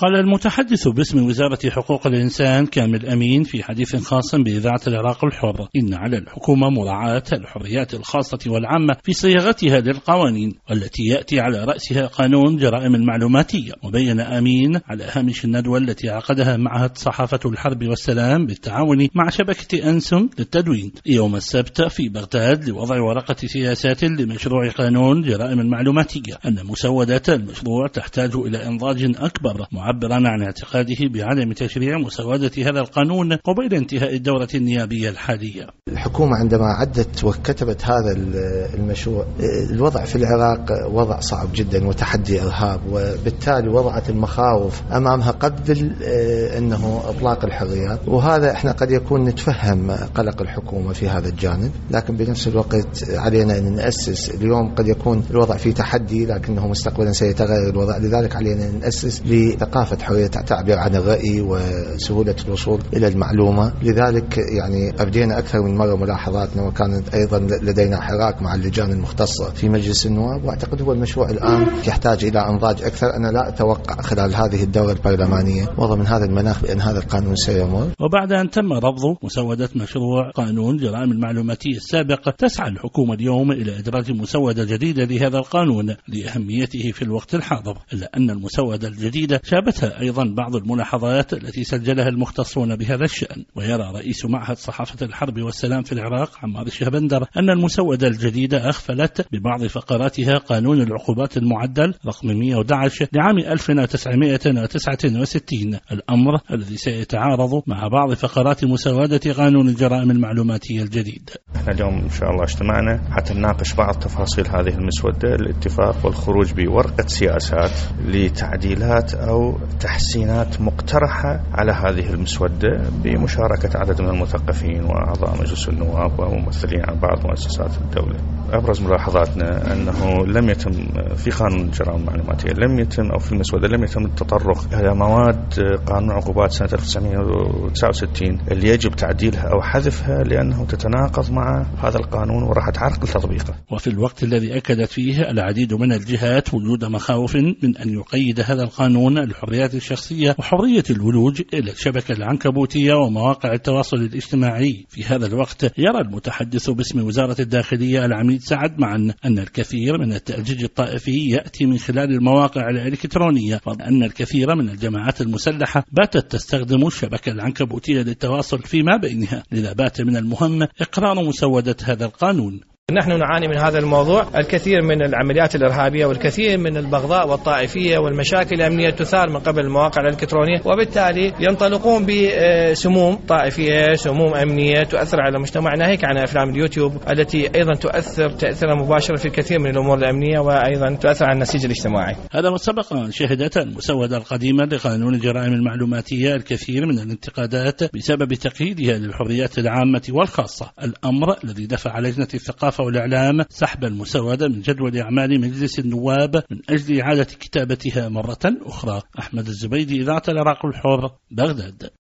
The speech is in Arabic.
قال المتحدث باسم وزارة حقوق الإنسان كامل أمين في حديث خاص بإذاعة العراق الحر إن على الحكومة مراعاة الحريات الخاصة والعامة في صياغتها للقوانين والتي يأتي على رأسها قانون جرائم المعلوماتية. وبين أمين على هامش الندوة التي عقدها معهد صحافة الحرب والسلام بالتعاون مع شبكة أنسم للتدوين يوم السبت في بغداد لوضع ورقة سياسات لمشروع قانون جرائم المعلوماتية أن مسودة المشروع تحتاج إلى إنضاج أكبر، معبرا عن اعتقاده بعدم تشريع مسودة هذا القانون قبيل انتهاء الدورة النيابية الحالية. الحكومة عندما عدت وكتبت هذا المشروع، الوضع في العراق وضع صعب جدا وتحدي إرهاب، وبالتالي وضعت المخاوف أمامها قبل أنه إطلاق الحريات، وهذا احنا قد يكون نتفهم قلق الحكومة في هذا الجانب، لكن بنفس الوقت علينا أن نأسس. اليوم قد يكون الوضع فيه تحدي لكنه مستقبلا سيتغير الوضع، لذلك علينا أن نأسس لثقافة حرية التعبير عن الرأي وسهولة الوصول إلى المعلومة. لذلك يعني أبدينا أكثر من مرة ملاحظاتنا، وكانت أيضا لدينا حراك مع اللجان المختصة في مجلس النواب، وأعتقد هو المشروع الآن يحتاج إلى إنضاج أكثر. أنا لا أتوقع خلال هذه الدورة البرلمانية وضع من هذا المناخ بأن هذا القانون سيمر. وبعد أن تم رفض مسودة مشروع قانون جرائم المعلوماتية السابق، تسعى الحكومة اليوم إلى إدراج مسودة جديدة لهذا القانون لأهميته في الوقت الحاضر، إلا أن المسودة الجديدة شابتها أيضا بعض الملاحظات التي سجلها المختصون بهذا الشأن. ويرى رئيس معهد صحافة الحرب والسلام في العراق عمار الشهبندر أن المسودة الجديدة أغفلت ببعض فقراتها قانون العقوبات المعدل رقم 111 لعام 1969، الأمر الذي سيتعارض مع بعض فقرات مسودة قانون الجرائم المعلوماتية الجديد. احنا اليوم إن شاء الله اجتمعنا حتى نناقش بعض تفاصيل هذه المسودة، الاتفاق والخروج بورقة سياسات لتعديلات أو تحسينات مقترحة على هذه المسودة بمشاركة عدد من المثقفين وأعضاء مجلس النواب وممثلين عن بعض مؤسسات الدولة. أبرز ملاحظاتنا أنه لم يتم في قانون الجرائم المعلوماتية أو في المسودة لم يتم التطرق إلى مواد قانون عقوبات سنة 1969 اللي يجب تعديلها أو حذفها لأنه تتناقض مع هذا القانون وراح تعرقل تطبيقه. وفي الوقت الذي أكدت فيه العديد من الجهات وجود مخاوف من أن يقيد هذا القانون الحريات الشخصية وحرية الولوج إلى الشبكة العنكبوتية ومواقع التواصل الاجتماعي، في هذا الوقت يرى المتحدث باسم وزارة الداخلية العميد سعد معا أن الكثير من التأجيج الطائفي يأتي من خلال المواقع الإلكترونية، وأن الكثير من الجماعات المسلحة باتت تستخدم الشبكة العنكبوتية للتواصل فيما بينها، لذا بات من المهم إقرار مسودة هذا القانون. نحن نعاني من هذا الموضوع، الكثير من العمليات الإرهابية والكثير من البغضاء والطائفية والمشاكل الأمنية تثار من قبل المواقع الإلكترونية، وبالتالي ينطلقون بسموم طائفية، سموم أمنية تؤثر على مجتمعنا، هيك عن أفلام اليوتيوب التي أيضا تؤثر تأثيرا مباشرا في الكثير من الأمور الأمنية وأيضا تؤثر على النسيج الاجتماعي. هذا وسبق شهدت المسودة القديمة لقانون الجرائم المعلوماتية الكثير من الانتقادات بسبب تقييدها للحريات العامة والخاصة، الأمر الذي دفع لجنة الثقافة والإعلام سحب المسودة من جدول أعمال مجلس النواب من أجل إعادة كتابتها مرة أخرى. أحمد الزبيدي، إذاعة العراق الحر، بغداد.